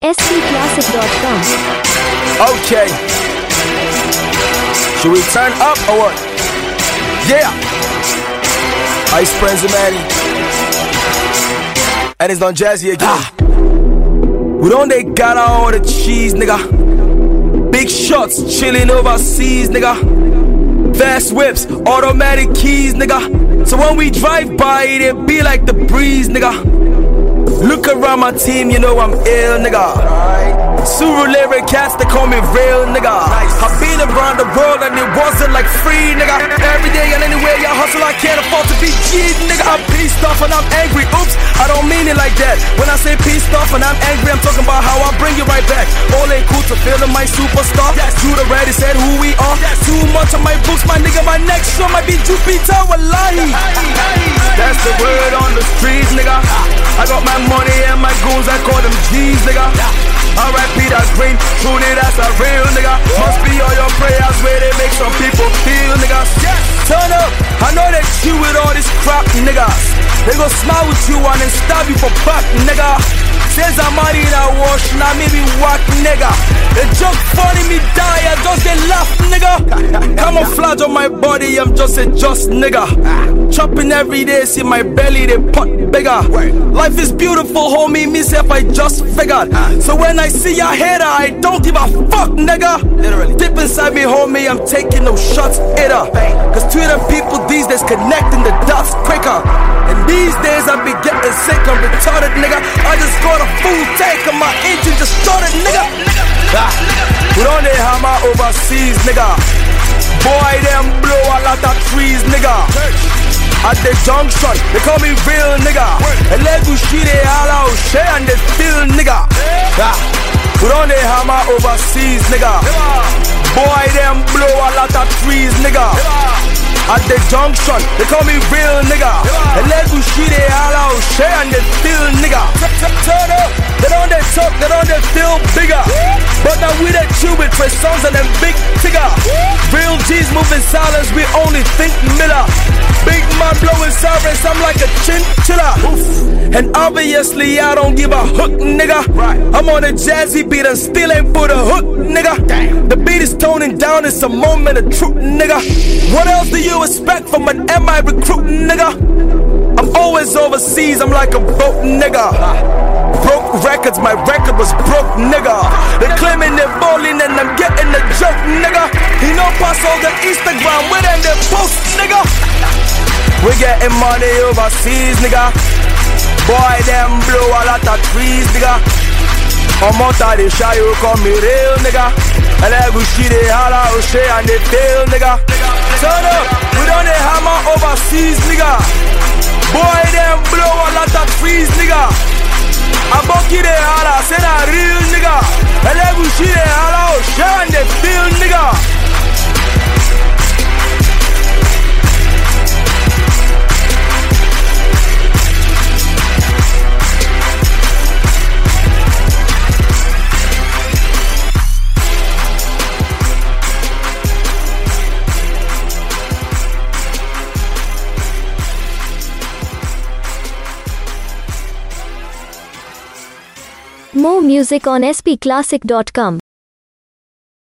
spclassic.com. Okay. Should we turn up or what? Yeah. Ice Prince and Manny. And it's Don Jazzy again. We don't they got all the cheese, nigga. Big shots chilling overseas, nigga. Fast whips, automatic keys, nigga. So when we drive by, it be like the breeze, nigga. Look around my team, you know I'm ill, nigga. Suru lyric cats, they call me real, nigga. I've been around the world and it wasn't like free, nigga. Every day and anywhere I hustle, I can't afford to be cheap, nigga. I'm pissed off and I'm angry, oops, I don't mean it like that. When I say pissed off and I'm angry, I'm talking about how I bring you right back. All ain't cool to feeling my superstar. You already said who we are. Too much on my books, my nigga, my next show might be Jupiter, wallahi. That's the word on the streets, nigga. I got my money and my goons, I call them G's, nigga. R.I.P. that green, truly that's a real nigga. Must be all your prayers where they make some people feel, nigga. Turn up, I know that you with all this crap, niggas. They gon' smile with you and then stab you for back, nigga. Says I'm money in a wash, now maybe whack, nigga. The joke funny, me die, I just get laugh, nigga. Camouflage on my body, I'm just a nigga. Chopping every day, see my belly, they pot bigger. Life is beautiful, homie, myself, I just figured. So when I see a hater, I don't give a fuck, nigga. Literally. Deep inside me, homie, I'm taking no shots, either. Cause Twitter people these days connecting the dots quicker. And these days I be getting sick, I'm retarded, nigga. I just got a full tank and my engine just started, nigga. We don't they hammer overseas, nigga. Boy, them blow a lot of trees, nigga. At the junction, they call me real, nigga. And let you see they all out, share and they feel, nigga. We don't they hammer overseas, nigga. Boy, them blow a lot of trees, nigga. At the junction, they call me real, nigga. And let you see they all out, share and they feel, nigga. Turn up, they don't they talk, they don't they feel bigger. But now we that chill with Trey Songz and them big tigger. Real G's moving silence, we only think Miller. Big man blowing sirens, I'm like a chinchilla. And obviously I don't give a hook, nigga. I'm on a jazzy beat and still ain't put a hook, nigga. The beat is toning down, it's a moment of truth, nigga. What else do you expect from an MI recruit, nigga? I'm always overseas, I'm like a broke nigga. Broke records, my record was broke, nigga. They claiming they're bowling and I'm getting the joke, nigga. You know pass all the Instagram with them they post, nigga. We getting money overseas, nigga. Boy, them blow a lot of trees, nigga. I'm out of the shy, you call me real, nigga. And I go see they holla, share and they fail, nigga. Turn up, we don't they hammer overseas, nigga. Boy, them blow a lot of trees, nigga. I bucky they holla, say that real, nigga. And I go see they holla, share and they feel, nigga. More music on spclassic.com.